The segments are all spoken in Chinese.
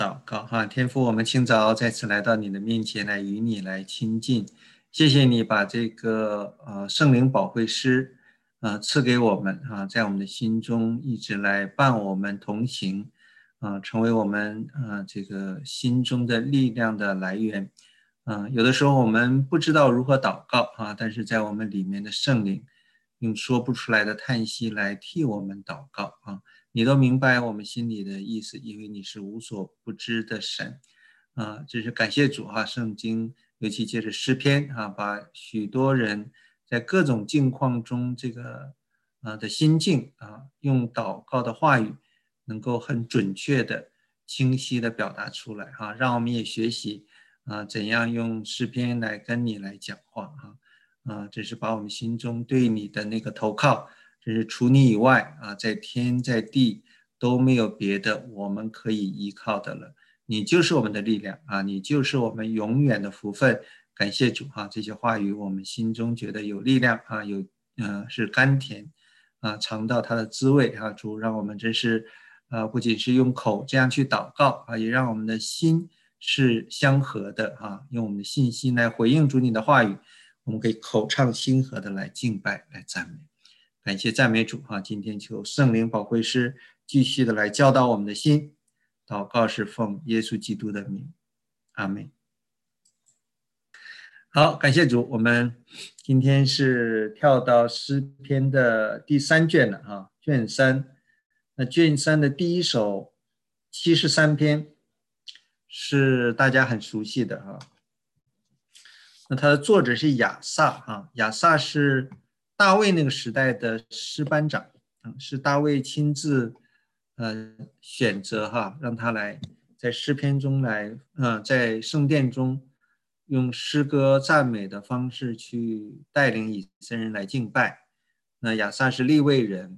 好哈，天父，我们清早再次来到你的面前来与你来亲近，谢谢你把这个圣灵保惠师赐给我们在我们的心中一直来伴我们同行成为我们这个心中的力量的来源有的时候我们不知道如何祷告但是在我们里面的圣灵用说不出来的叹息来替我们祷告你都明白我们心里的意思，因为你是无所不知的神这是感谢主圣经尤其借着诗篇把许多人在各种境况中这个的心境用祷告的话语能够很准确的清晰的表达出来让我们也学习怎样用诗篇来跟你来讲话这是把我们心中对你的那个投靠，这是除你以外在天在地都没有别的我们可以依靠的了。你就是我们的力量你就是我们永远的福分。感谢主这些话语我们心中觉得有力量是甘甜尝到它的滋味主让我们真是不仅是用口这样去祷告也让我们的心是相合的用我们的信心来回应主你的话语，我们可以口唱心和的来敬拜来赞美。感谢赞美主今天求圣灵保惠师继续的来教导我们的心，祷告是奉耶稣基督的名，阿们。好，感谢主，我们今天是跳到诗篇的第3卷了卷3。那卷3的第一首73篇是大家很熟悉的那它的作者是亚萨亚萨是大卫那个时代的诗班长是大卫亲自选择让他来在诗篇中来在圣殿中用诗歌赞美的方式去带领以色列人来敬拜。那亚萨是利未人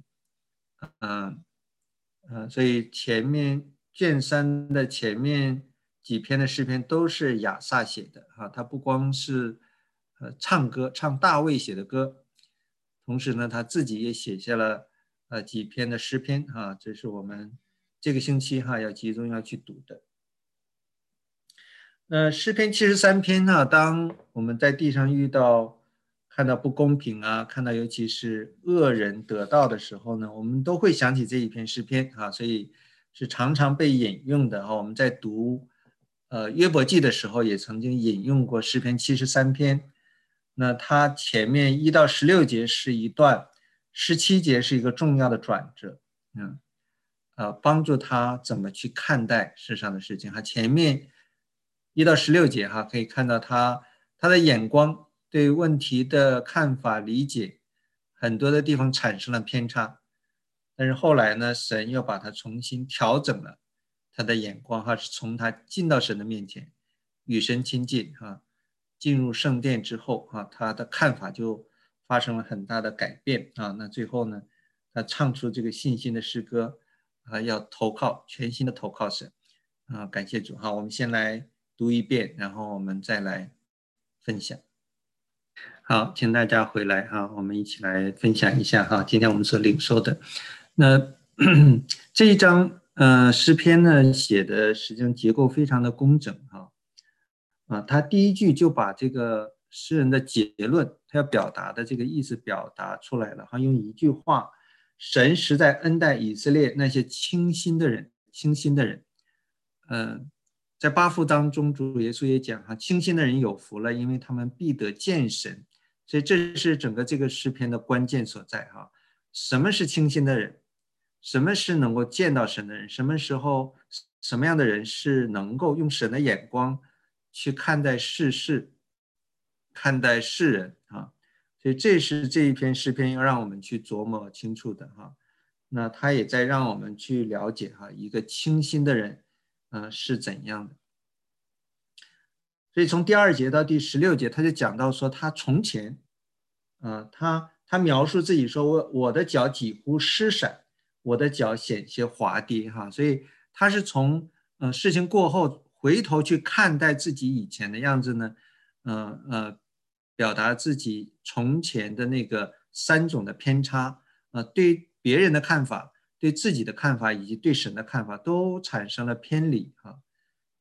所以前面卷3的前面几篇的诗篇都是亚萨写的他不光是唱歌唱大卫写的歌，同时呢他自己也写下了几篇的诗篇这是我们这个星期要集中要去读的。诗篇73篇当我们在地上看到不公平看到尤其是恶人得到的时候呢，我们都会想起这一篇诗篇所以是常常被引用的我们在读约伯记的时候也曾经引用过诗篇73篇。那它前面1到16节是一段，17节是一个重要的转折帮助他怎么去看待世上的事情前面1到16节可以看到他的眼光对问题的看法理解很多的地方产生了偏差，但是后来呢神又把他重新调整了他的眼光是从他进到神的面前与神亲近进入圣殿之后他的看法就发生了很大的改变那最后呢他唱出这个信心的诗歌要投靠全心的投靠神感谢主我们先来读一遍，然后我们再来分享。好，请大家回来我们一起来分享一下今天我们所领受的。那这一章诗篇呢写的实际上结构非常的工整他第一句就把这个诗人的结论他要表达的这个意思表达出来了用一句话，神实在恩待以色列那些清心的人在8福当中主耶稣也讲清心的人有福了，因为他们必得见神。所以这是整个这个诗篇的关键所在什么是清心的人，什么是能够见到神的人，什么时候什么样的人是能够用神的眼光去看待世事看待世人所以这是这一篇诗篇要让我们去琢磨清楚的那他也在让我们去了解一个清心的人是怎样的。所以从第2节到第16节他就讲到说他从前他描述自己说我的脚几乎失闪，我的脚险些滑跌所以他是从事情过后回头去看待自己以前的样子呢表达自己从前的那个3种的偏差对别人的看法对自己的看法以及对神的看法都产生了偏离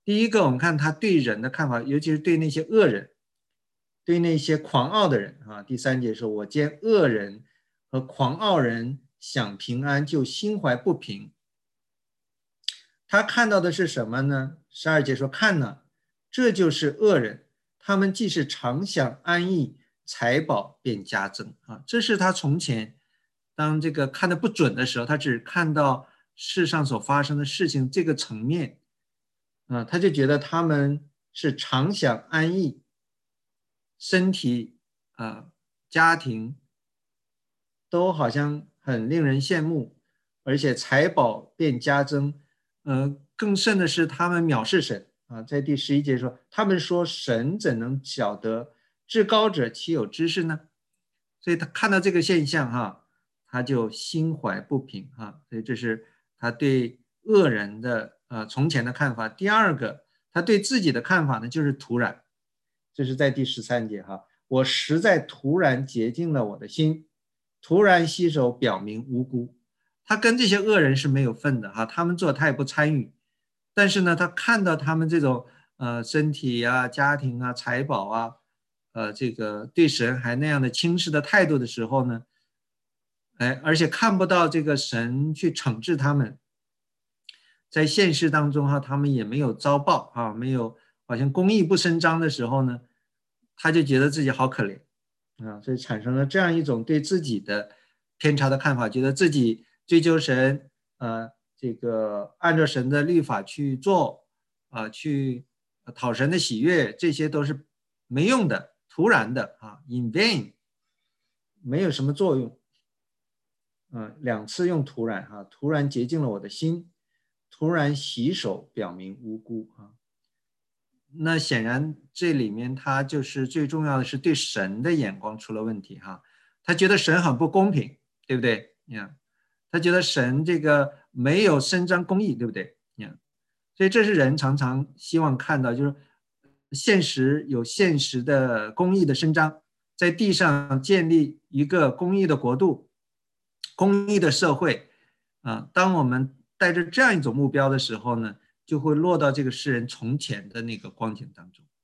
第一个，我们看他对人的看法，尤其是对那些恶人，对那些狂傲的人啊。第3节说：“我见恶人和狂傲人享平安，就心怀不平。”他看到的是什么呢？12节说：“看呢，这就是恶人，他们既是常享安逸，财宝便加增啊。”这是他从前当这个看得不准的时候，他只看到世上所发生的事情这个层面啊，他就觉得他们是常享安逸，身体啊、家庭都好像很令人羡慕，而且财宝便加增。更甚的是他们藐视神啊，在第11节说，他们说神怎能晓得，至高者岂有知识呢？所以他看到这个现象哈，他就心怀不平哈。所以这是他对恶人的从前的看法。第二个，他对自己的看法呢，就是突然，这是在第13节哈，我实在突然洁净了我的心，突然洗手表明无辜。他跟这些恶人是没有份的哈，他们做他也不参与，但是呢，他看到他们这种身体啊、家庭啊、财宝啊，这个对神还那样的轻视的态度的时候呢，而且看不到这个神去惩治他们，在现实当中哈，他们也没有遭报啊，没有好像公义不伸张的时候呢，他就觉得自己好可怜啊，所以产生了这样一种对自己的偏差的看法，觉得自己追求神，这个按照神的律法去做去讨神的喜悦，这些都是没用的、突然的in vain，没有什么作用。2次用突然突然洁净了我的心，突然洗手表明无辜那显然这里面他就是最重要的是对神的眼光出了问题他觉得神很不公平，对不对？他觉得神这个没有伸张公义，对不对？所以这是人常常希望看到，就是现实有现实的公义的伸张，在地上建立一个公义的国度、公义的社会当我们带着这样一种目标的时候呢，就会落到这个世人从前的那个光景当中，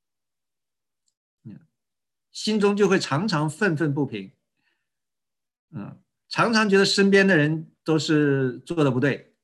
心中就会常常愤愤不平，常常觉得身边的人都是做的不对，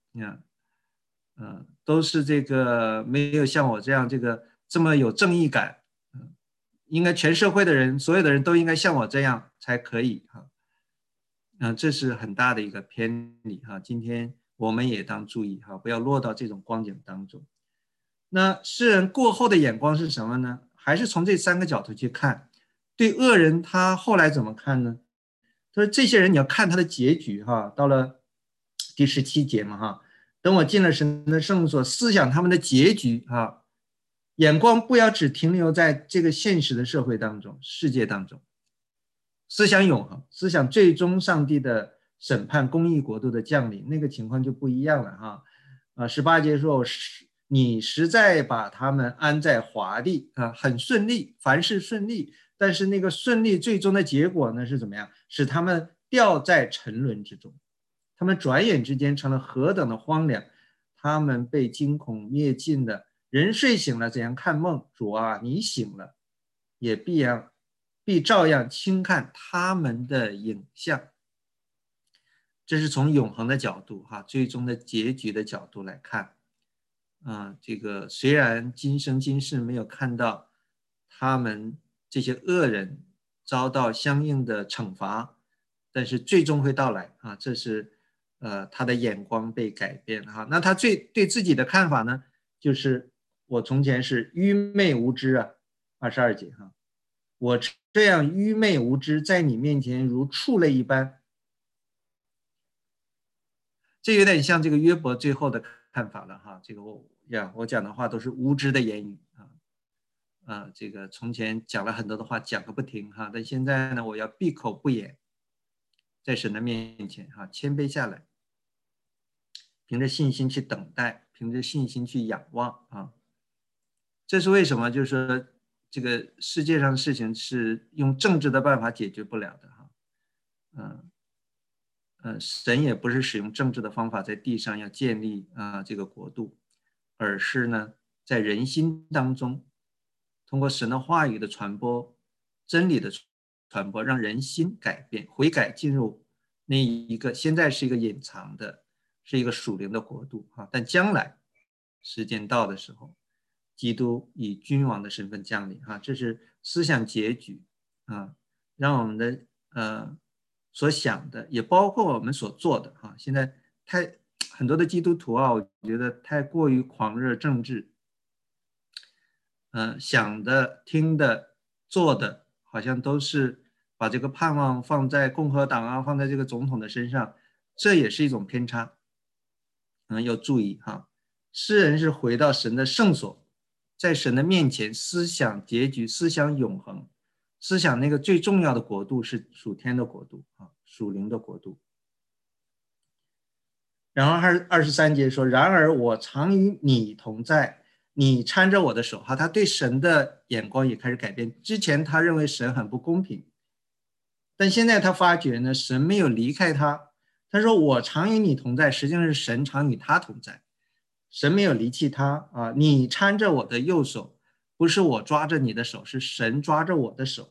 都是这个没有像我这样这么有正义感，应该全社会的人，所有的人都应该像我这样才可以这是很大的一个偏离今天我们也当注意不要落到这种光景当中。那世人过后的眼光是什么呢？还是从这3个角度去看。对恶人他后来怎么看呢？他说这些人你要看他的结局到了第17节嘛等我进了神的圣所，思想他们的结局眼光不要只停留在这个现实的社会当中、世界当中，思想永恒，思想最终上帝的审判、公义国度的降临，那个情况就不一样了18节说，你实在把他们安在华地很顺利，凡事顺利，但是那个顺利最终的结果呢是怎么样？使他们掉在沉沦之中，他们转眼之间成了何等的荒凉，他们被惊恐灭尽的。人睡醒了怎样看梦？主啊，你醒了，也必照样轻看他们的影像。这是从永恒的角度最终的结局的角度来看这个虽然今生今世没有看到他们这些恶人遭到相应的惩罚，但是最终会到来这是他的眼光被改变了那他对自己的看法呢，就是我从前是愚昧无知22节我这样愚昧无知，在你面前如畜类一般。这有点像这个约伯最后的看法了这个我讲的话都是无知的言语这个从前讲了很多的话，讲个不停但现在呢，我要闭口不言，在神的面前谦卑下来，凭着信心去等待，凭着信心去仰望这是为什么？就是说，这个世界上的事情是用政治的办法解决不了的神也不是使用政治的方法在地上要建立这个国度，而是呢， 在人心当中，通过神的话语的传播，真理的传播，让人心改变，悔改进入那一个现在是一个隐藏的，是一个属灵的国度啊，但将来时间到的时候，基督以君王的身份降临啊，这是思想结局啊，让我们的所想的，也包括我们所做的啊，现在很多的基督徒啊，我觉得太过于狂热政治，想的、听的、做的，好像都是把这个盼望放在共和党啊，放在这个总统的身上，这也是一种偏差。要注意哈，诗人是回到神的圣所，在神的面前思想结局，思想永恒，思想那个最重要的国度是属天的国度啊，属灵的国度。然后23节说，然而我常与你同在，你搀着我的手哈，他对神的眼光也开始改变。之前他认为神很不公平，但现在他发觉呢，神没有离开他。他说我常与你同在，实际上是神常与他同在，神没有离弃他啊。你搀着我的右手，不是我抓着你的手，是神抓着我的手。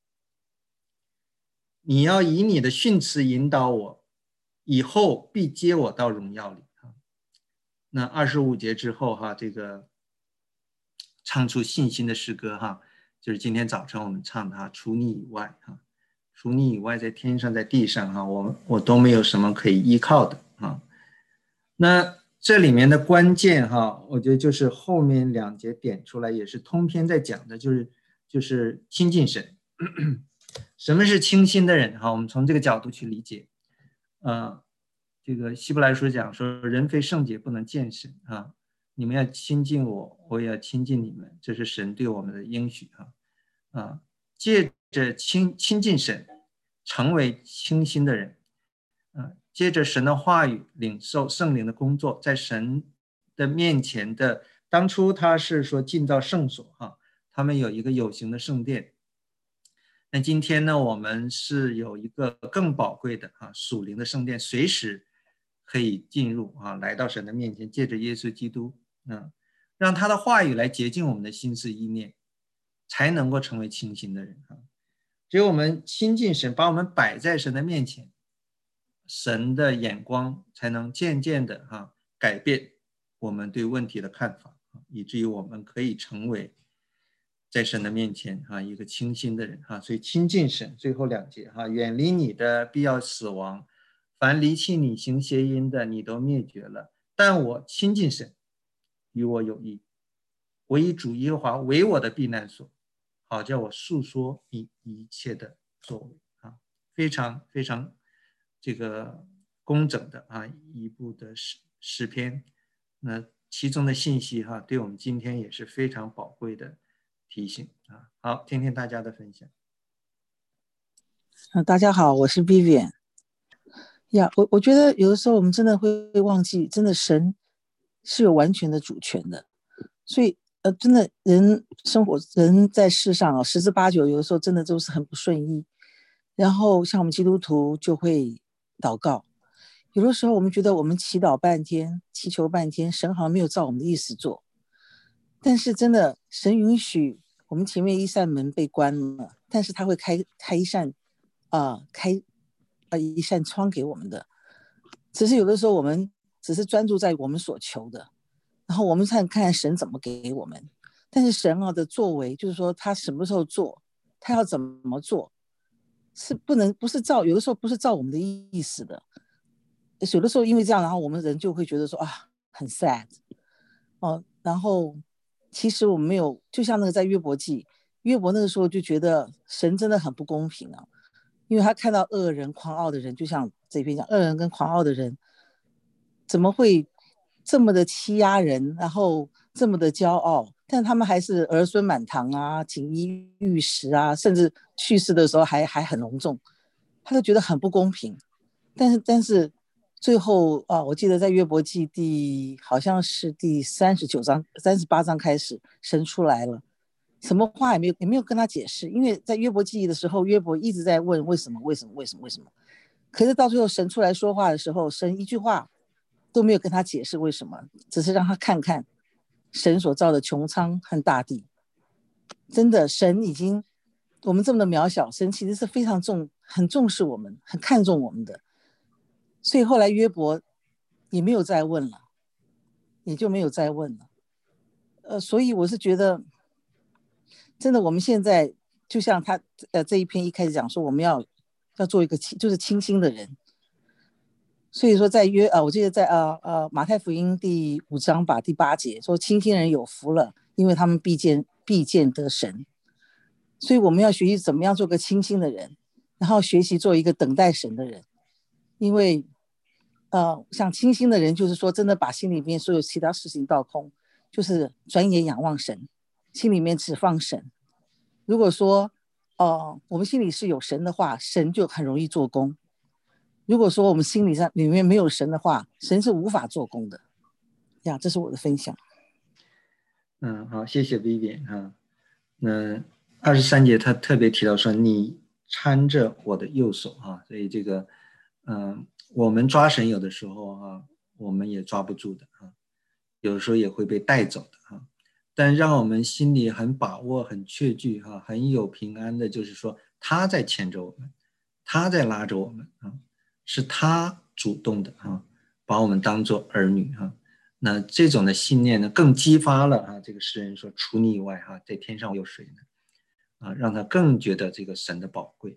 你要以你的训词引导我，以后必接我到荣耀里。那25节之后哈，这个唱出信心的诗歌哈，就是今天早晨我们唱的哈，除你以外哈，除你以外，在天上在地上哈，我都没有什么可以依靠的啊。那这里面的关键哈，我觉得就是后面2节点出来，也是通篇在讲的，就是亲近神。什么是清心的人哈？我们从这个角度去理解。这个希伯来书讲说，人非圣洁不能见神啊。你们要亲近我，我也要亲近你们，这是神对我们的应许啊。借着亲近神，成为清心的人，接着神的话语，领受圣灵的工作，在神的面前的，当初他是说进到圣所哈，他们有一个有形的圣殿。那今天呢，我们是有一个更宝贵的属灵的圣殿，随时可以进入来到神的面前，借着耶稣基督，让他的话语来洁净我们的心思意念，才能够成为清心的人只有我们亲近神，把我们摆在神的面前，神的眼光才能渐渐的改变我们对问题的看法，以至于我们可以成为在神的面前一个清心的人所以亲近神，最后2节远离你的必要死亡，凡离弃你行邪淫的，你都灭绝了。但我亲近神，与我有益。我以主耶和华为我的避难所，好叫我述说你一切的作为非常非常这个工整的一部的诗篇。那其中的信息对我们今天也是非常宝贵的提醒好，听听大家的分享。 大家好，我是 Vivian。我觉得有的时候我们真的会忘记，真的神是有完全的主权的，所以真的人在世上十之八九，有的时候真的都是很不顺意。然后像我们基督徒就会祷告，有的时候我们觉得我们祈祷半天，祈求半天，神好像没有照我们的意思做。但是真的，神允许我们前面一扇门被关了，但是他会开一扇窗给我们的。只是有的时候我们只是专注在我们所求的，然后我们看神怎么给我们。但是神的作为，就是说他什么时候做，他要怎么做，是不是照，有的时候不是照我们的意思的。有的时候因为这样，然后我们人就会觉得说很 sad 然后其实我们没有，就像那个在约伯记，约伯那个时候就觉得神真的很不公平因为他看到恶人狂傲的人，就像这篇讲，恶人跟狂傲的人怎么会这么的欺压人，然后这么的骄傲，但他们还是儿孙满堂锦衣玉食甚至去世的时候还很隆重，他就觉得很不公平。但是最后我记得在约伯记好像是第39章、38章开始，神出来了，什么话也没有跟他解释，因为在约伯记的时候，约伯一直在问为什么。可是到最后神出来说话的时候，神一句话都没有跟他解释为什么，只是让他看看神所造的穹苍和大地。真的，神已经我们这么的渺小，神其实是非常很重视我们，很看重我们的。所以后来约伯也没有再问了，也就没有再问了。所以我是觉得，真的我们现在就像他这一篇一开始讲说，我们要做一个就是清心的人。所以说在我记得在马太福音第5章吧，第8节说，清心人有福了，因为他们必见得神。所以我们要学习怎么样做个清心的人，然后学习做一个等待神的人。因为像清心的人，就是说真的把心里面所有其他事情倒空，就是转眼仰望神，心里面只放神。如果说我们心里是有神的话，神就很容易做工。如果说我们心里面没有神的话，神是无法做工的呀。这是我的分享。 好，谢谢 Vivian 啊。那23节他特别提到说，你搀着我的右手啊，所以这个我们抓神有的时候啊，我们也抓不住的啊，有的时候也会被带走的啊。但让我们心里很把握、很确据哈、很有平安的，就是说他在牵着我们，他在拉着我们啊。是他主动的把我们当作儿女那这种的信念呢，更激发了这个诗人说，除你以外在天上有谁呢？让他更觉得这个神的宝贵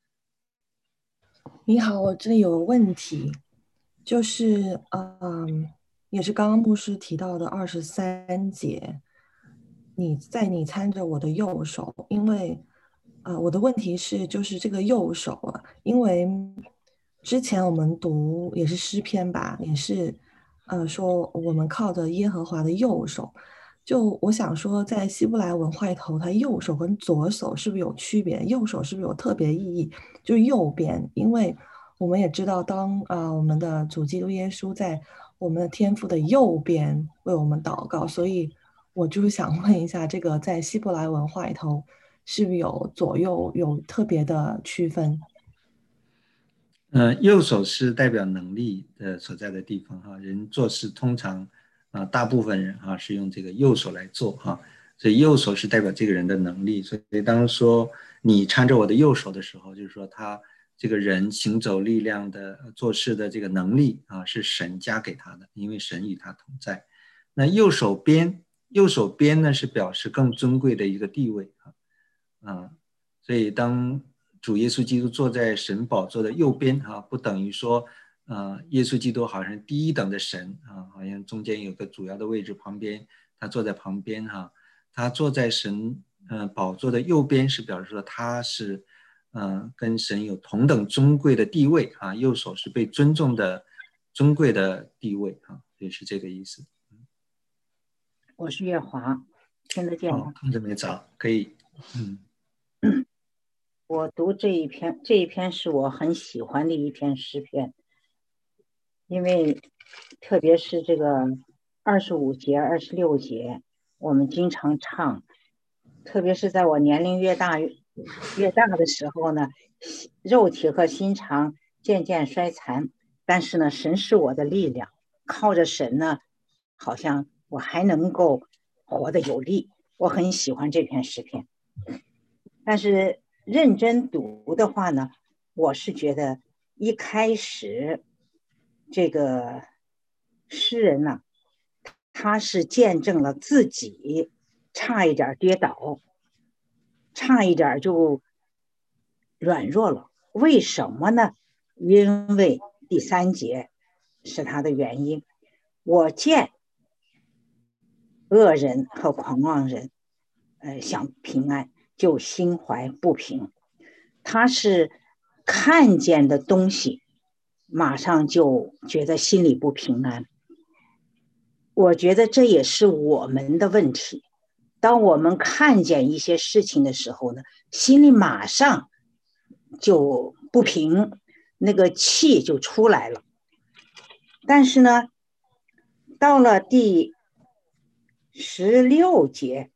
你好，我这里有个问题，就是也是刚刚牧师提到的23节，你搀着我的右手，因为我的问题是，就是这个右手因为之前我们读也是诗篇吧，也是说我们靠着耶和华的右手，就我想说，在希伯来文化里头，它右手跟左手是不是有区别？右手是不是有特别意义？就是右边，因为我们也知道当我们的主基督耶稣在我们的天父的右边为我们祷告，所以我就是想问一下，这个在希伯来文化里头是不是有左右有特别的区分？ 右手是代表能力的所在的地方人做事通常大部分人是用这个右手来做所以右手是代表这个人的能力。所以当说你搀着我的右手的时候，就是说他这个人行走力量的做事的这个能力是神加给他的，因为神与他同在。那右手边呢是表示更尊贵的一个地位所以当主耶稣基督坐在神宝座的右边不等于说耶稣基督好像第一等的神好像中间有个主要的位置，旁边他坐在旁边他坐在神宝座的右边，是表示说他是跟神有同等尊贵的地位右手是被尊重的尊贵的地位也是这个意思。 我是月华，听得见吗？ 听得没着，可以。 我读这一篇是我很喜欢的一篇诗篇，因为特别是这个25节、26节，我们经常唱，特别是在我年龄越大的时候呢，肉体和心肠渐渐衰残，但是呢，神是我的力量，靠着神呢，好像我还能够活得有力。我很喜欢这篇诗篇，但是认真读的话呢，我是觉得一开始这个诗人呢，他是见证了自己差一点跌倒，差一点就软弱了。为什么呢？因为第3节是他的原因。我见恶人和狂妄人想平安，就心怀不平。他是看见的东西马上就觉得心里不平安。我觉得这也是我们的问题，当我们看见一些事情的时候呢，心里马上就不平，那个气就出来了。但是呢，到了第16节，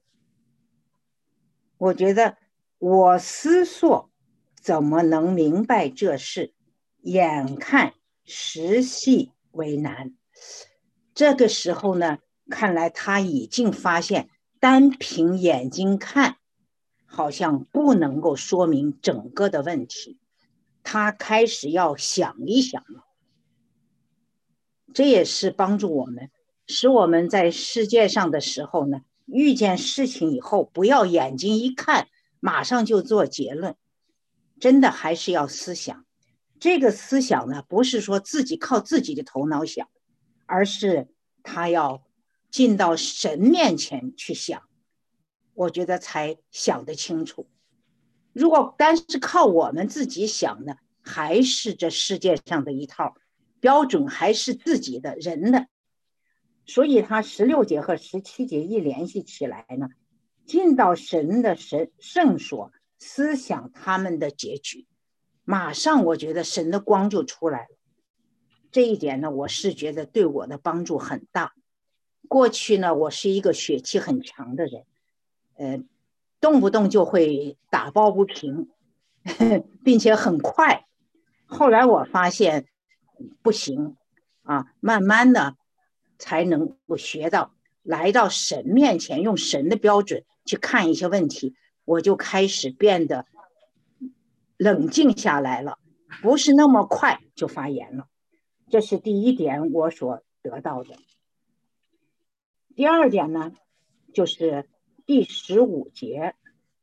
我觉得我思索怎么能明白这事，眼看时系为难。这个时候呢， 看来他已经发现单凭眼睛看好像不能够说明整个的问题，他开始要想一想了。这也是帮助我们，使我们在世界上的时候呢，遇见事情以后不要眼睛一看马上就做结论，真的还是要思想。这个思想呢，不是说自己靠自己的头脑想，而是他要进到神面前去想，我觉得才想得清楚。如果单是靠我们自己想呢，还是这世界上的一套标准，还是自己的人的。所以他16节和17节一联系起来呢，进到神的圣所，思想他们的结局，马上我觉得神的光就出来了。这一点呢，我是觉得对我的帮助很大。过去呢，我是一个血气很强的人，动不动就会打抱不平，并且很快。后来我发现不行啊，慢慢的才能够学到来到神面前，用神的标准去看一些问题，我就开始变得冷静下来了，不是那么快就发言了。这是第一点我所得到的。第二点呢，就是第15节。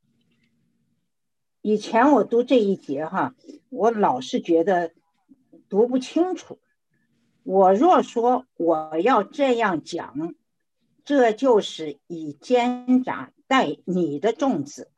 以前我读这一节哈，我老是觉得读不清楚。我若说我要这样讲，这就是以奸诈待你的众子。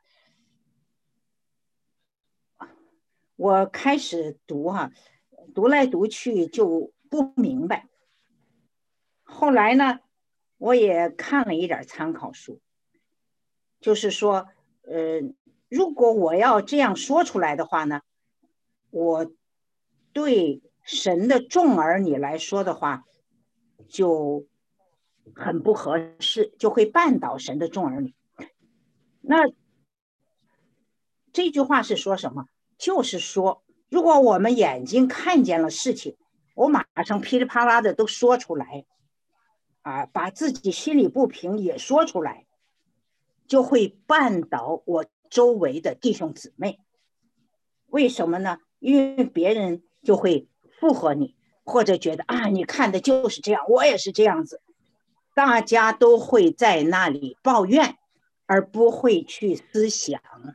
我开始读哈，读来读去就不明白。后来呢，我也看了一点参考书，就是说，如果我要这样说出来的话呢，我对神的众儿女来说的话，就很不合适，就会绊倒神的众儿女。那这句话是说什么？就是说，如果我们眼睛看见了事情，我马上噼里啪啦的都说出来，啊，把自己心里不平也说出来，就会绊倒我周围的弟兄姊妹。为什么呢？因为别人就会附和你，或者觉得啊，你看的就是这样，我也是这样子。大家都会在那里抱怨，而不会去思想。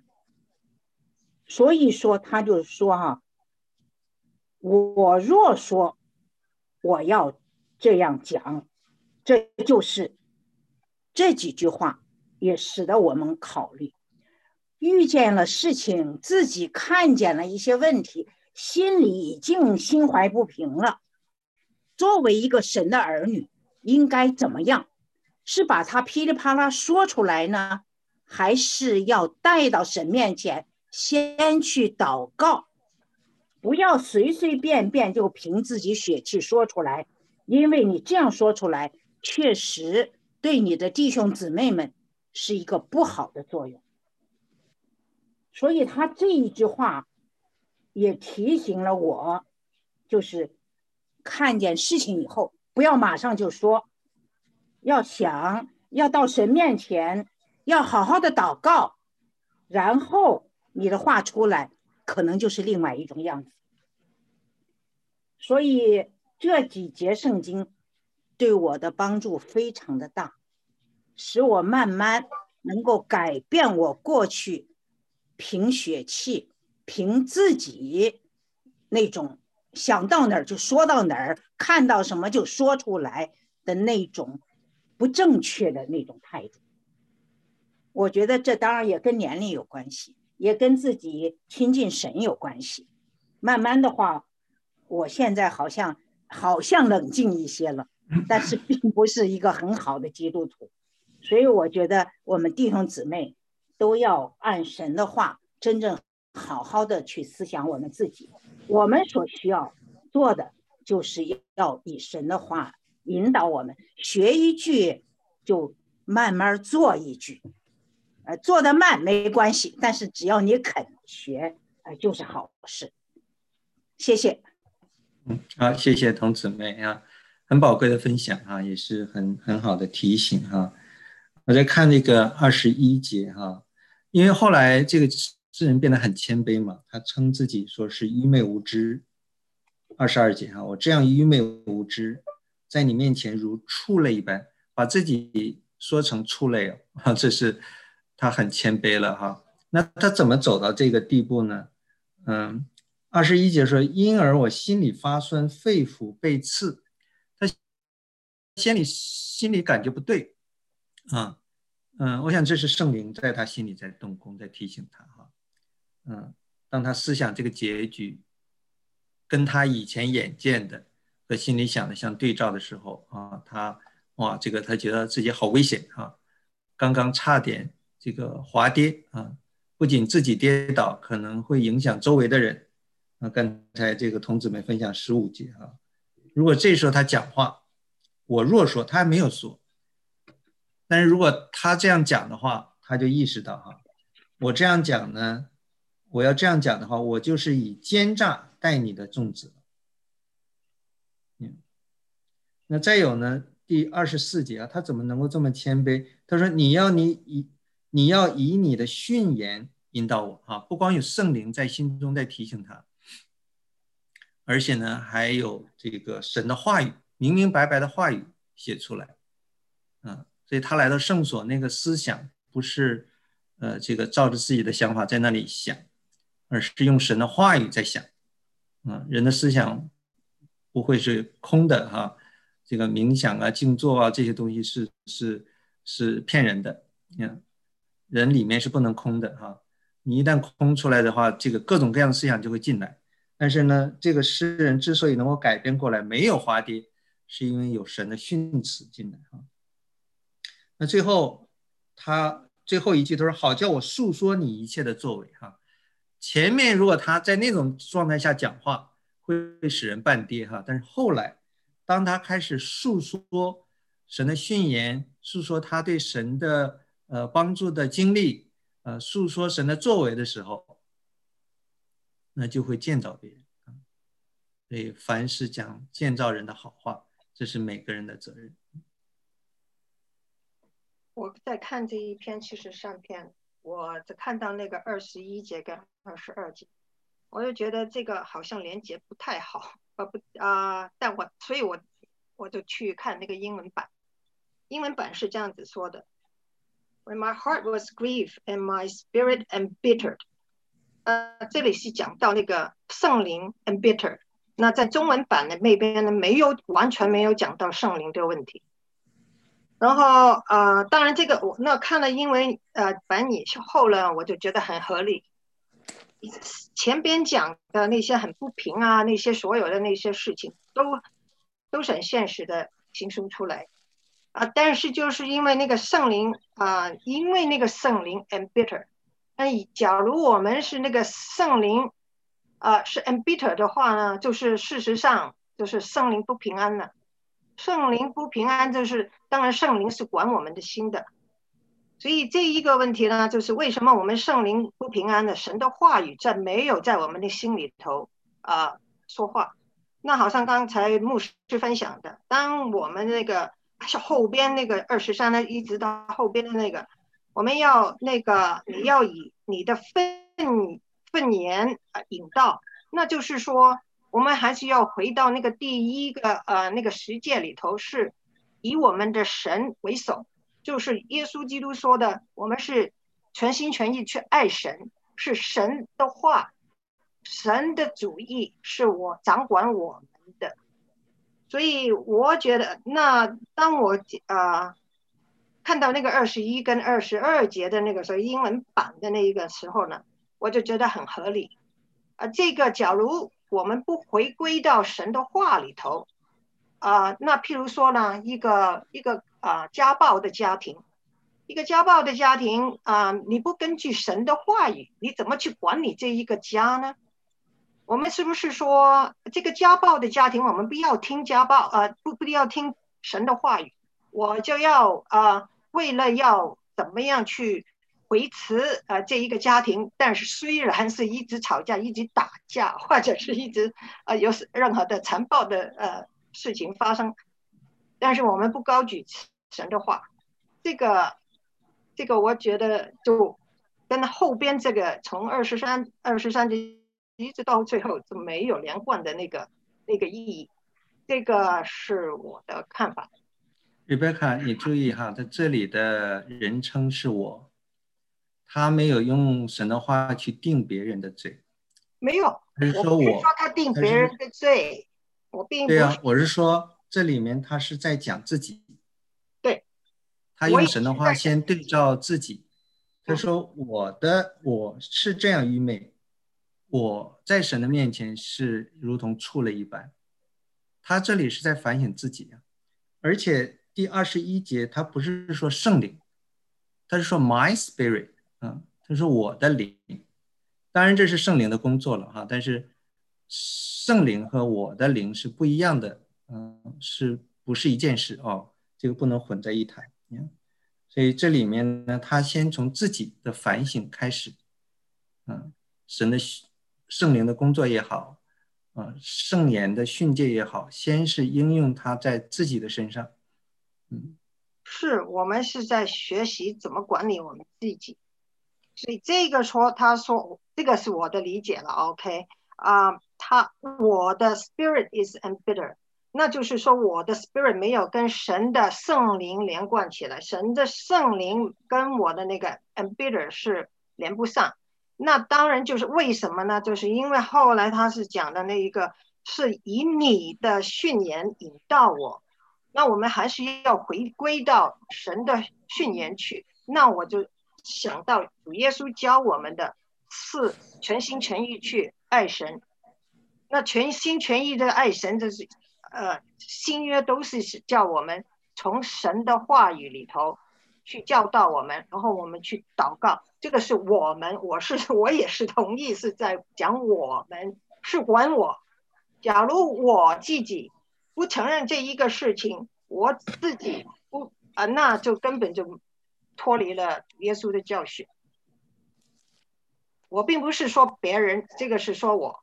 所以说他就说哈，我若说我要这样讲，这就是这几句话也使得我们考虑，遇见了事情，自己看见了一些问题，心里已经心怀不平了。作为一个神的儿女，应该怎么样？是把它噼里啪啦说出来呢，还是要带到神面前，先去祷告？不要随随便便就凭自己血气说出来，因为你这样说出来，确实对你的弟兄姊妹们是一个不好的作用。所以他这一句话也提醒了我，就是看见事情以后，不要马上就说，要想，要到神面前，要好好的祷告，然后你的话出来，可能就是另外一种样子。所以这几节圣经对我的帮助非常的大，使我慢慢能够改变我过去凭血气、凭自己那种想到哪儿就说到哪儿，看到什么就说出来的那种不正确的那种态度。我觉得这当然也跟年龄有关系，也跟自己亲近神有关系。慢慢的话，我现在好像冷静一些了，但是并不是一个很好的基督徒。所以我觉得我们弟兄姊妹都要按神的话，真正好好的去思想我们自己。我们所需要做的就是要以神的话引导我们，学一句就慢慢做一句，做得慢没关系，但是只要你肯学，就是好事。谢谢。 好，谢谢童姊妹啊。 很宝贵的分享哈，也是很好的提醒哈。我在看那个21节哈，因为后来这个诗人变得很谦卑嘛，他称自己说是愚昧无知。22节哈，我这样愚昧无知，在你面前如畜类一般，把自己说成畜类啊，这是他很谦卑了哈。那他怎么走到这个地步呢？21节说，因而我心里发酸，肺腑被刺。他心里感觉不对啊，我想这是圣灵在他心里在动工，在提醒他哈。当他思想这个结局跟他以前眼见的和心里想的相对照的时候啊，他觉得自己好危险啊，刚刚差点这个滑跌啊，不仅自己跌倒，可能会影响周围的人啊。刚才这个童子们分享15节啊，如果这时候他讲话，我若说，他还没有说，但是如果他这样讲的话，他就意识到哈，我这样讲呢，我要这样讲的话，我就是以奸诈待你的众子。那再有呢，第24节啊，他怎么能够这么谦卑？他说你要以你的训言引导我啊，不光有圣灵在心中在提醒他，而且呢还有这个神的话语，明明白白的话语写出来所以他来到圣所，那个思想不是这个照着自己的想法在那里想，而是用神的话语在想人的思想不会是空的哈，这个冥想啊、静坐啊这些东西是骗人的，人里面是不能空的哈。你一旦空出来的话，这个各种各样的思想就会进来。但是呢，这个诗人之所以能够改变过来，没有滑跌，是因为有神的训词进来哈。那最后他最后一句他说：“好叫我述说你一切的作为哈。”前面如果他在那种状态下讲话，会使人半跌哈。但是后来，当他开始述说神的训言，述说他对神的帮助的经历，述说神的作为的时候，那就会建造别人。所以凡是讲建造人的好话，这是每个人的责任。 我在看这一篇其实上篇，我只看到那个21节跟22节，我就觉得这个好像连结不太好，所以我就去看那个英文版。英文版是这样子说的 ：When my heart was grieved and my spirit embittered。这里是讲到那个圣灵 embittered。那在中文版的那边呢，完全没有讲到圣灵的问题。然后当然这个那看了英文版以后呢，我就觉得很合理。前边讲的那些很不平啊，那些所有的那些事情都是很现实的形容出来但是就是因为那个圣灵因为那个圣灵 embittered， 假如我们是那个圣灵是 embittered 的话呢，就是事实上就是圣灵不平安了。圣灵不平安，就是当然圣灵是管我们的心的，所以这一个问题呢，就是为什么我们圣灵不平安的，神的话语没有在我们的心里头说话。那好像刚才牧师分享的，当我们那个后边那个23呢，一直到后边的那个，我们要那个你要以你的分言引导，那就是说我们还是要回到那个第一个那个十诫里头，是以我们的神为首，就是耶稣基督说的，我们是全心全意去爱神，是神的话，神的主意是我掌管我们的。所以我觉得，那当我看到那个21跟22节的那个所谓英文版的那一个时候呢，我就觉得很合理这个假如我们不回归到神的话里头那譬如说呢，一个家暴的家庭，一个家暴的家庭你不根据神的话语，你怎么去管理这一个家呢？我们是不是说这个家暴的家庭，我们不要听不要听神的话语，我就要为了要怎么样去维持这一个家庭，但是虽然是一直吵架，一直打架，或者是一直有任何的残暴的事情发生， 但是我们不高举神的话，这个我觉得就跟后边这个从23节一直到最后就没有连贯的那个意义，这个是我的看法。 Rebecca，你注意哈，他这里的人称是我，他没有用神的话去定别人的罪。 没有， 他是说我不是说他定别人的罪，我并不是。 对啊，我是说这里面他是在讲自己。 对， 他用神的话先对照自己，他说我是这样愚昧，我在神的面前是如同畜类一般。他这里是在反省自己啊，而且第21节他不是说圣灵，他是说 my spirit，他说我的灵。当然这是圣灵的工作了哈，但是圣灵和我的灵是不一样的，是不是一件事哦？这个不能混在一谈。所以这里面呢，他先从自己的反省开始，神的圣灵的工作也好，圣言的训诫也好，先是应用他在自己的身上。 是我们是在学习怎么管理我们自己，所以这个他说这个是我的理解了 ，OK 我的 spirit is embittered， 那就是说我的 spirit 没有跟神的圣灵连贯起来，神的圣灵跟我的那个 embittered 是连不上。那当然就是为什么呢？就是因为后来他是讲的那一个是以你的训言引导我，那我们还是要回归到神的训言去。那我就想到主耶稣教我们的是全心全意去爱神，那全心全意的爱神，这是新约都是叫我们从神的话语里头去教导我们，然后我们去祷告。这个是我也是同意是在讲我们，是管我。假如我自己不承认这一个事情，我自己不那就根本就脱离了耶稣的教训。我并不是说别人，这个是说我。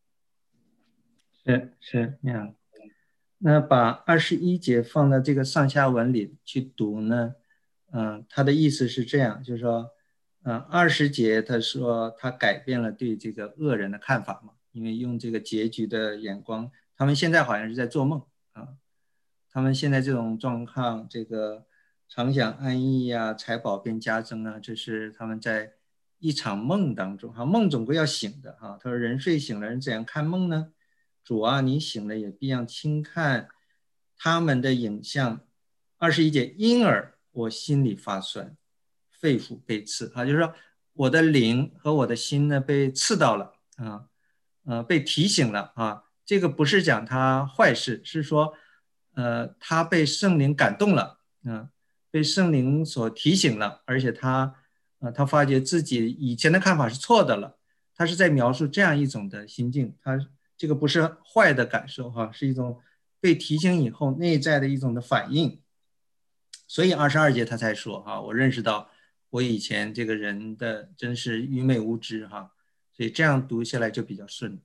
是那样。那把21节放到这个上下文里去读呢，他的意思是这样，就是说，20节他说他改变了对这个恶人的看法嘛，因为用这个结局的眼光，他们现在好像是在做梦啊，他们现在这种状况，这个常想安逸啊，财宝变加增啊，这是他们在一场梦当中哈，梦总归要醒的哈。他说人睡醒了，人怎样看梦呢？主啊，你醒了也必样轻看他们的影像。21节，因而我心里发酸，肺腑被刺啊，就是说我的灵和我的心呢被刺到了被提醒了啊。这个不是讲他坏事，是说他被圣灵感动了被圣灵所提醒了，而且他发觉自己以前的看法是错的了。他是在描述这样一种的心境，他这个不是坏的感受哈，是一种被提醒以后内在的一种的反应。所以22节他才说我认识到我以前这个人的真是愚昧无知所以这样读下来就比较顺。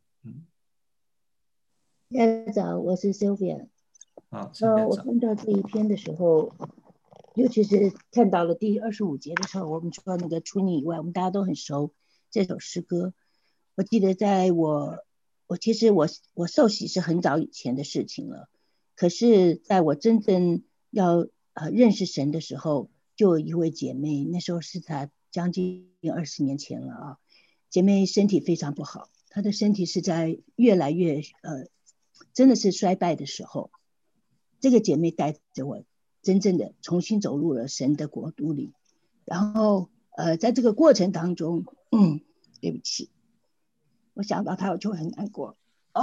大家早，我是 Sylvia。我看到这一篇的时候，尤其是看到了第25节的时候，我们说那个除你以外，我们大家都很熟这首诗歌。我记得在其实我受洗是很早以前的事情了，可是在我真正要认识神的时候，就有一位姐妹，那时候是她将近20年前了啊。姐妹身体非常不好，她的身体是在越来越真的是衰败的时候，这个姐妹带着我真正的重新走入了神的国度里。然后在这个过程当中，对不起，我想到她我就很难过。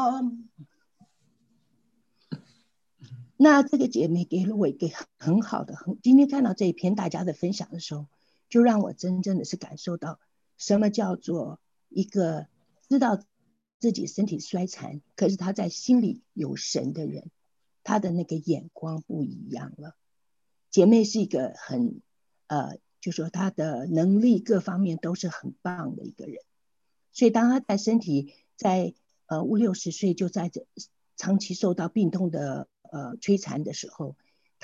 那这个姐妹给了我一个很好的今天看到这一篇大家的分享的时候，就让我真正的是感受到什么叫做一个知道自己身体衰残，可是他在心里有神的人，他的那个眼光不一样了。姐妹是一个很就说他的能力各方面都是很棒的一个人，所以当他在身体在50-60岁就在长期受到病痛的摧残的时候，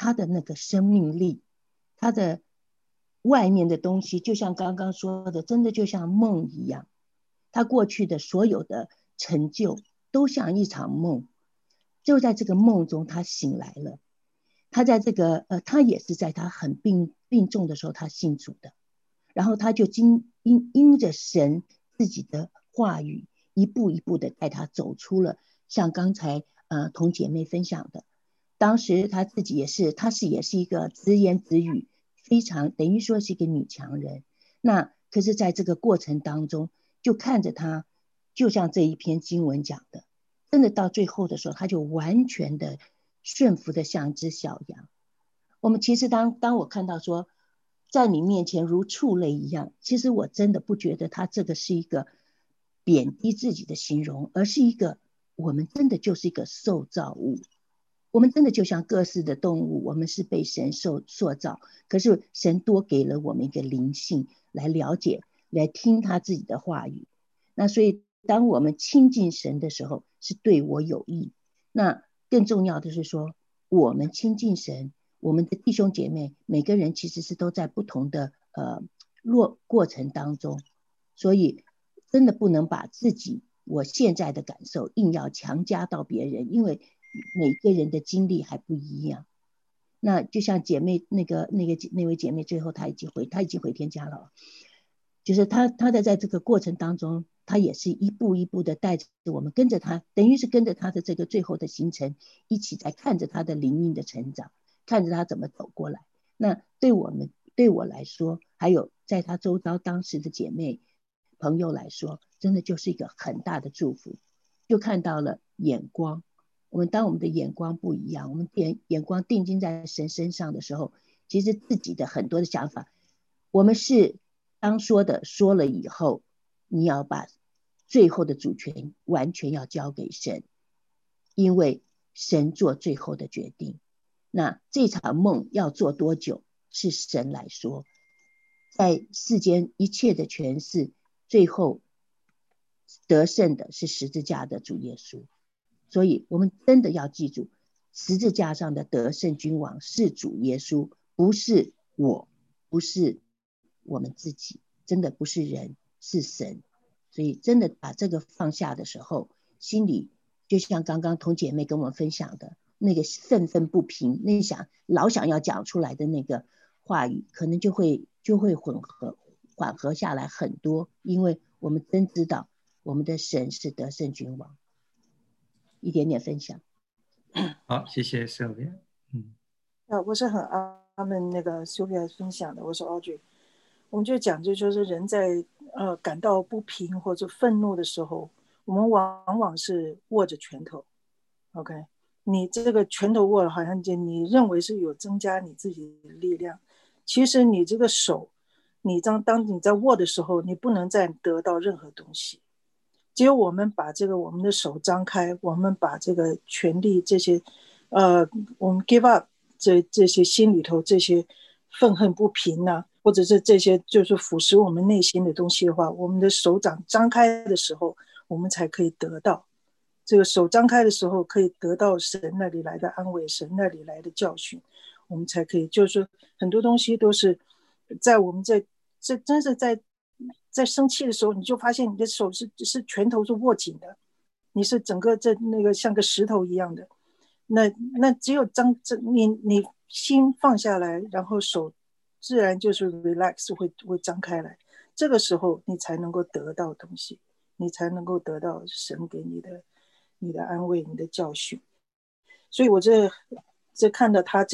他的那个生命力，他的外面的东西，就像刚刚说的，真的就像梦一样。他过去的所有的成就都像一场梦，就在这个梦中他醒来了。他在这个他也是在他很病重的时候他信主的，然后他就因着神自己的话语，一步一步的带他走出了像刚才同姐妹分享的，当时他自己也是一个直言直语，非常等于说是一个女强人。那可是在这个过程当中，就看着他，就像这一篇经文讲的，真的到最后的时候，他就完全的顺服的像只小羊。我们其实当我看到说在你面前如畜类一样，其实我真的不觉得他这个是一个贬低自己的形容，而是一个我们真的就是一个受造物，我们真的就像各式的动物，我们是被神塑造，可是神多给了我们一个灵性来了解，来听他自己的话语。那所以当我们亲近神的时候，是对我有益。那更重要的是说，我们亲近神，我们的弟兄姐妹每个人其实是都在不同的过程当中，所以真的不能把自己我现在的感受硬要强加到别人，因为每个人的经历还不一样。那就像姐妹那位姐妹，最后她已经回天家了，就是她在这个过程当中，她也是一步一步的带着我们，跟着她，等于是跟着她的这个最后的行程，一起在看着她的灵命的成长，看着她怎么走过来。那对我来说，还有在她周遭当时的姐妹朋友来说，真的就是一个很大的祝福，就看到了眼光。当我们的眼光不一样，我们眼光定睛在神身上的时候，其实自己的很多的想法，我们是当说了以后，你要把最后的主权完全要交给神，因为神做最后的决定。那这场梦要做多久，是神来说。在世间一切的权势，最后得胜的是十字架的主耶稣。所以我们真的要记住，十字架上的得胜君王是主耶稣，不是我，不是我们自己，真的不是人，是神。所以真的把这个放下的时候，心里就像刚刚同姐妹跟我们分享的那个愤愤不平，那老想要讲出来的那个话语，可能就会缓和下来很多，因为我们真知道我们的神是得胜君王。一点点分享。 好，谢谢 Sylvia。 我是很阿们那个 Sylvia 分享的。我说 Audrey， 我们就讲就是人在感到不平或者愤怒的时候，我们往往是握着拳头。OK， 你这个拳头握了，好像你认为是有增加你自己的力量，其实你这个手，当你在握的时候，你不能再得到任何东西。只有我们把我们的手张开，我们把这个权力这些我们 give up 这些心里头这些愤恨不平啊，或者是这些就是腐蚀我们内心的东西的话，我们的手掌张开的时候，我们才可以得到这个手张开的时候，可以得到神那里来的安慰，神那里来的教训，我们才可以，就是说很多东西都是在我们这真是在生气的时候，你就发现你的手是拳头是握紧的，你是整个那个像个石头一样的。那只有你心放下来，然后手自然就是 relax 会张开来，这个时候你才能够得到东西，你才能够得到神给你的安慰，你的教训。所以我这看到他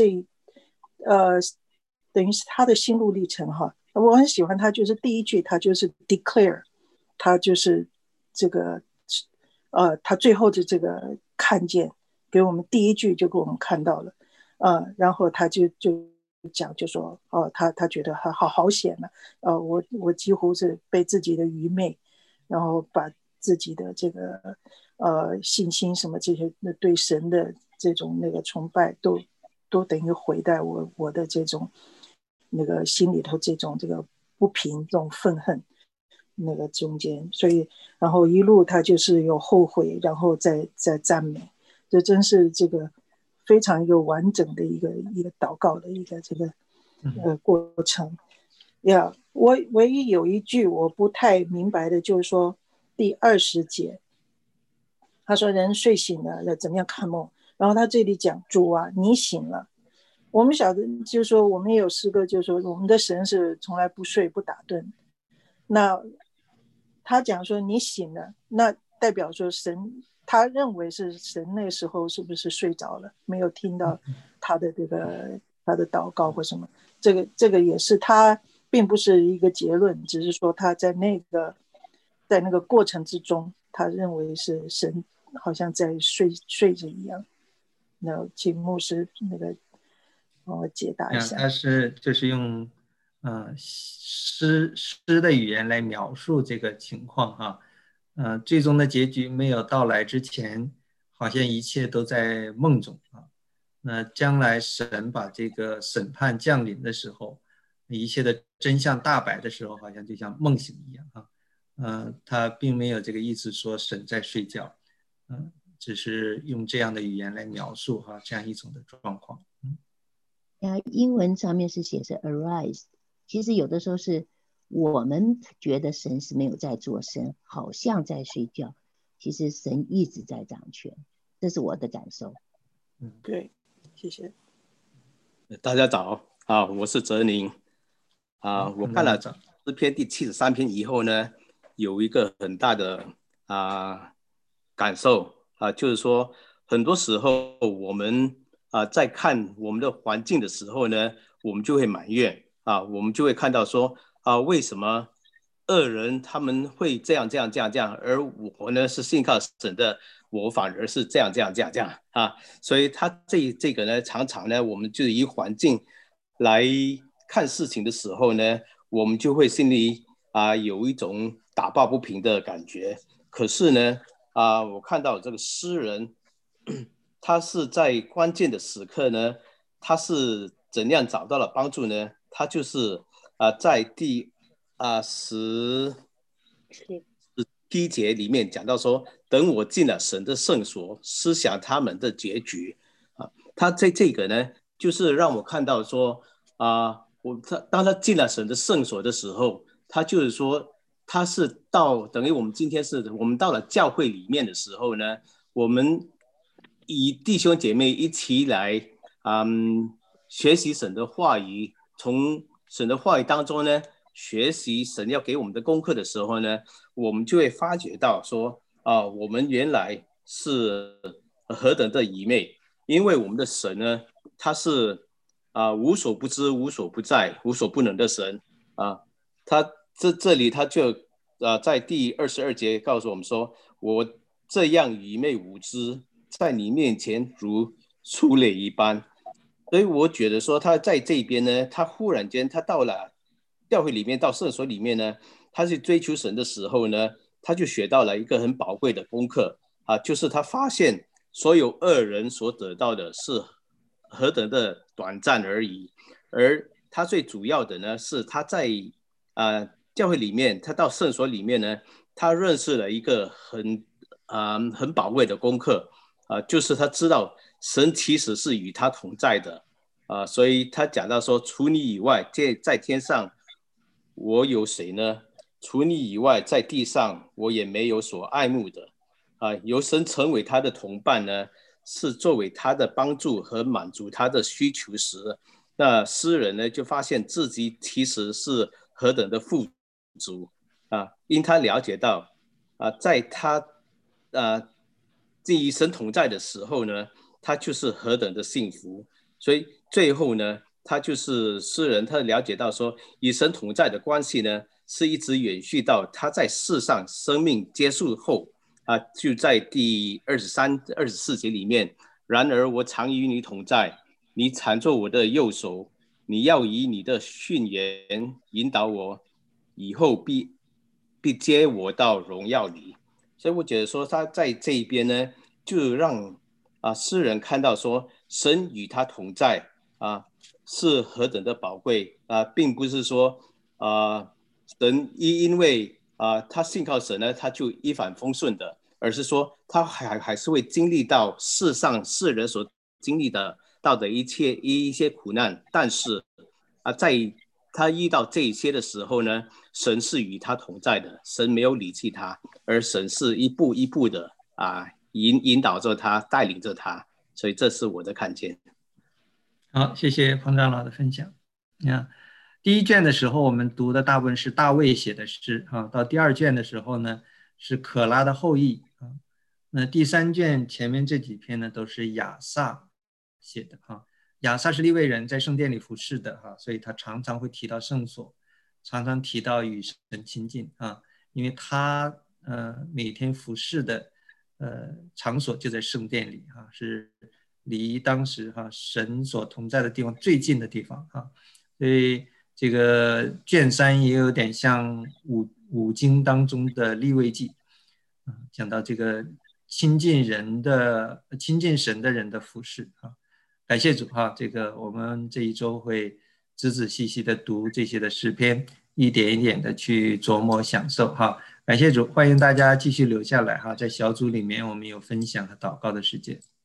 等于是他的心路历程哈。我很喜欢他，就是第一句他就是 declare， 他就是这个他最后的这个看见，给我们第一句就给我们看到了，然后他就讲就说他觉得好险了，我几乎是被自己的愚昧，然后把自己的这个信心什么这些对神的这种那个崇拜都等于毁在我的这种那个心里头这个不平这种愤恨那个中间，所以然后一路他就是有后悔，然后再赞美，这真是这个非常一个完整的一个祷告的一个这个过程。我唯一有一句我不太明白的，就是说第20节，他说人睡醒了要怎么样看梦，然后他这里讲主啊你醒了。我们晓得就是说我们也有诗歌，就是说我们的神是从来不睡不打盹，那他讲说你醒了，那代表说神，他认为是神那个时候是不是睡着了，没有听到他的他的祷告或什么，这个也是他并不是一个结论，只是说他在那个过程之中，他认为是神好像在睡着一样。那请牧师那个帮我解答一下。 他就是用诗的语言来描述这个情况哈。最终的结局没有到来之前，好像一切都在梦中啊。那将来神把这个审判降临的时候，一切的真相大白的时候，好像就像梦醒一样啊。他并没有这个意思说神在睡觉，只是用这样的语言来描述哈这样一种的状况。 英文上面是写是 arise， 其实有的时候是我们觉得神是没有在做，神好像在睡觉，其实神一直在掌权，这是我的感受。 对，谢谢。 大家早啊，我是哲宁啊。我看了诗篇第73篇以后呢，有一个很大的感受就是说，很多时候我们在看我们的环境的时候呢，我们就会埋怨我们就会看到说为什么恶人他们会这样，而我呢是信靠神的，我反而是这样所以他这个呢，常常呢，我们就以环境来看事情的时候呢，我们就会心里有一种打抱不平的感觉。可是呢我看到这个诗人，他是在关键的时刻呢，他是怎样找到了帮助呢？他就是在第17节里面讲到说，等我进了神的圣所，思想他们的结局他在这个呢，就是让我看到说当他进了神的圣所的时候，他就是说他是等于我们今天我们到了教会里面的时候呢，我们以弟兄姐妹一起来学习神的话语，从神的话语当中呢，学习神要给我们的功课的时候呢，我们就会发觉到说我们原来是何等的愚昧，因为我们的神呢，他是无所不知、无所不在、无所不能的神他这里他就在第22节告诉我们说，我这样愚昧无知，在你面前如畜类一般。所以我觉得说他在这边呢，他忽然间他到了教会里面，到圣所里面呢，他去追求神的时候呢，他就学到了一个很宝贵的功课就是他发现所有恶人所得到的是何等的短暂而已，而他最主要的呢，是他在教会里面，他到圣所里面呢，他认识了一个很宝贵的功课就是他知道神其实是与他同在的所以他讲到说，除你以外在天上我有谁呢？除你以外在地上我也没有所爱慕的由神成为他的同伴呢，是作为他的帮助和满足他的需求时，那诗人呢就发现自己其实是何等的富足因他了解到在他与神同在的时候呢，他就是何等的幸福。所以最后呢，他就是诗人，他了解到说，与神同在的关系呢，是一直延续到他在世上生命结束后就在第23、24节里面，然而我常与你同在，你常做我的右手，你要以你的训言引导我，以后必接我到荣耀里。所以我觉得说他在这一边呢，就让诗人看到说，神与他同在是何等的宝贵并不是说神因为他信靠神呢，他就一帆风顺的，而是说他还是会经历到世上世人所经历到的一些苦难，但是在他遇到这些的时候呢，神是与他同在的，神没有离弃他，而神是一步一步的引导着他，带领着他，所以这是我的看见。 好，谢谢彭长老的分享。第一卷的时候我们读的大部分是大卫写的诗到第二卷的时候呢是可拉的后裔那第三卷前面这几篇呢都是亚萨写的亚萨是利未人，在圣殿里服侍的所以他常常会提到圣所，常常提到与神亲近因为他每天服侍的场所就在圣殿里是离当时神所同在的地方最近的地方所以这个卷3也有点像五经当中的利未记讲到这个亲近神的人的服侍感谢主这个我们这一周会仔仔细细的读这些的诗篇，一点一点的去琢磨享受感谢主，欢迎大家继续留下来在小组里面我们有分享和祷告的时间。